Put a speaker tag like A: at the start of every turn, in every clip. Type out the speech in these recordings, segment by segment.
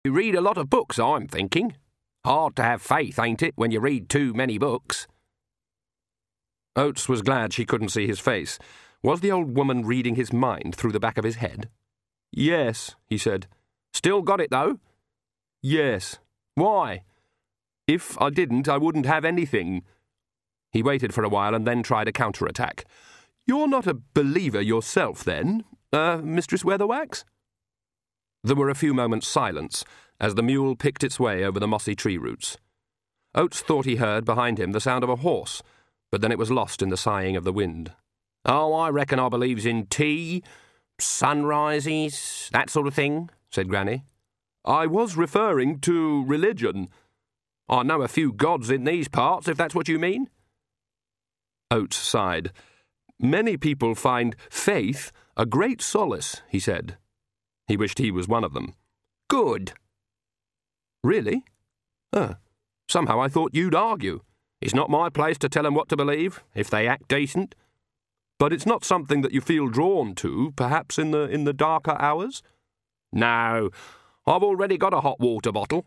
A: You read a lot of books, I'm thinking. Hard to have faith, ain't it, when you read too many books?
B: Oates was glad she couldn't see his face. Was the old woman reading his mind through the back of his head? "Yes," he said.
A: Still got it, though?
B: "Yes."
A: Why?
B: "If I didn't, I wouldn't have anything." He waited for a while and then tried a counter-attack. "You're not a believer yourself, then, Mistress Weatherwax?" There were a few moments' silence as the mule picked its way over the mossy tree roots. Oates thought he heard behind him the sound of a horse, but then it was lost in the sighing of the wind.
A: "Oh, I reckon I believes in tea, sunrises, that sort of thing," said Granny.
B: "I was referring to religion."
A: "I know a few gods in these parts, if that's what you mean."
B: Oates sighed. "Many people find faith a great solace," he said. He wished he was one of them.
A: "Good."
B: "Really? Somehow I thought you'd argue."
A: "It's not my place to tell 'em what to believe, if they act decent."
B: "But it's not something that you feel drawn to, perhaps in the darker hours?"
A: "No, I've already got a hot water bottle."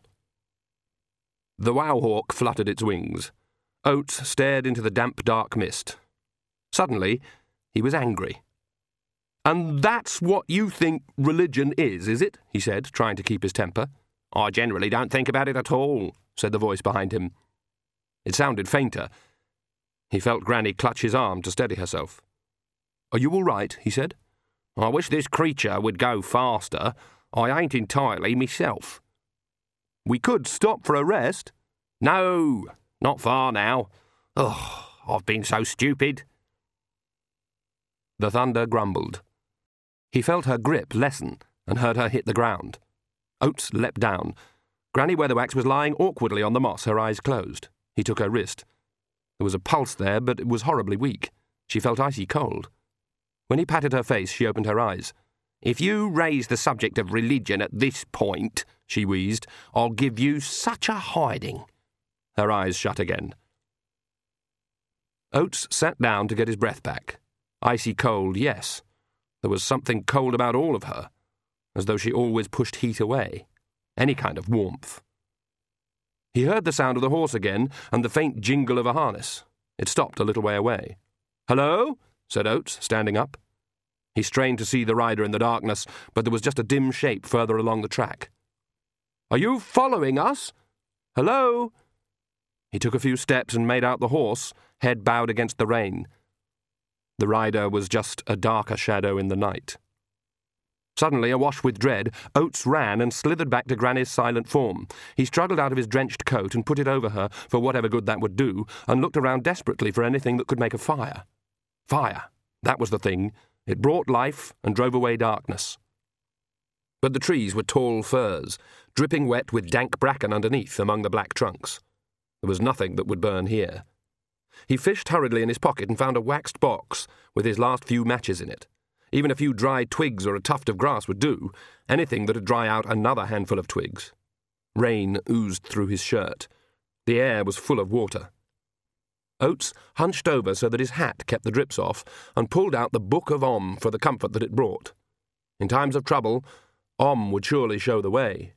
B: The wowhawk fluttered its wings. Oates stared into the damp, dark mist. Suddenly, he was angry. "And that's what you think religion is it?" he said, trying to keep his temper.
A: "I generally don't think about it at all," said the voice behind him.
B: It sounded fainter. He felt Granny clutch his arm to steady herself. "Are you all right?" he said.
A: "I wish this creature would go faster. I ain't entirely myself."
B: "We could stop for a rest."
A: "No, not far now. Ugh, I've been so stupid."
B: The thunder grumbled. He felt her grip lessen and heard her hit the ground. Oates leapt down. Granny Weatherwax was lying awkwardly on the moss, her eyes closed. He took her wrist. There was a pulse there, but it was horribly weak. She felt icy cold. When he patted her face, she opened her eyes.
A: "If you raise the subject of religion at this point," she wheezed, "I'll give you such a hiding."
B: Her eyes shut again. Oates sat down to get his breath back. Icy cold, yes. There was something cold about all of her, as though she always pushed heat away, any kind of warmth. He heard the sound of the horse again and the faint jingle of a harness. It stopped a little way away. "Hello?" said Oates, standing up. He strained to see the rider in the darkness, but there was just a dim shape further along the track. "Are you following us? Hello?" He took a few steps and made out the horse, head bowed against the rein. The rider was just a darker shadow in the night. Suddenly, awash with dread, Oates ran and slithered back to Granny's silent form. He struggled out of his drenched coat and put it over her for whatever good that would do, and looked around desperately for anything that could make a fire. Fire, that was the thing. It brought life and drove away darkness. But the trees were tall firs, dripping wet with dank bracken underneath among the black trunks. There was nothing that would burn here. He fished hurriedly in his pocket and found a waxed box with his last few matches in it. Even a few dry twigs or a tuft of grass would do, anything that would dry out another handful of twigs. Rain oozed through his shirt. The air was full of water. Oates hunched over so that his hat kept the drips off and pulled out the Book of Om for the comfort that it brought. In times of trouble, Om would surely show the way.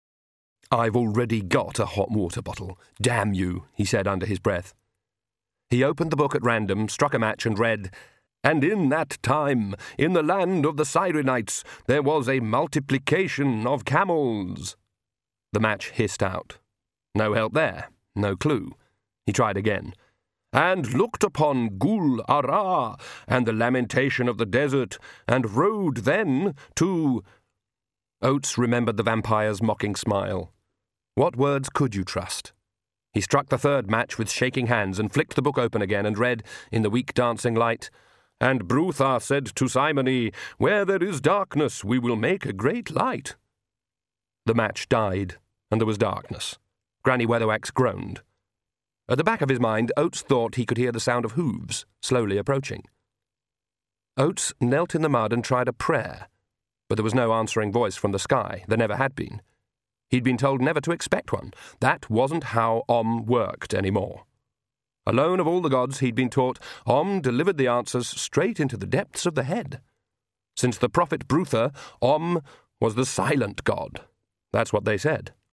B: "I've already got a hot water bottle. Damn you," he said under his breath. He opened the book at random, struck a match and read, "And in that time, in the land of the Cyrenites, there was a multiplication of camels." The match hissed out. No help there, no clue. He tried again. "And looked upon Gul Ara and the lamentation of the desert, and rode then to—" Oates remembered the vampire's mocking smile. What words could you trust? He struck the third match with shaking hands and flicked the book open again and read, in the weak dancing light, "And Brutha said to Simony, Where there is darkness, we will make a great light." The match died, and there was darkness. Granny Weatherwax groaned. At the back of his mind, Oates thought he could hear the sound of hooves, slowly approaching. Oates knelt in the mud and tried a prayer, but there was no answering voice from the sky. There never had been. He'd been told never to expect one. That wasn't how Om worked anymore. Alone of all the gods, he'd been taught, Om delivered the answers straight into the depths of the head. Since the prophet Brutha, Om was the silent god. That's what they said.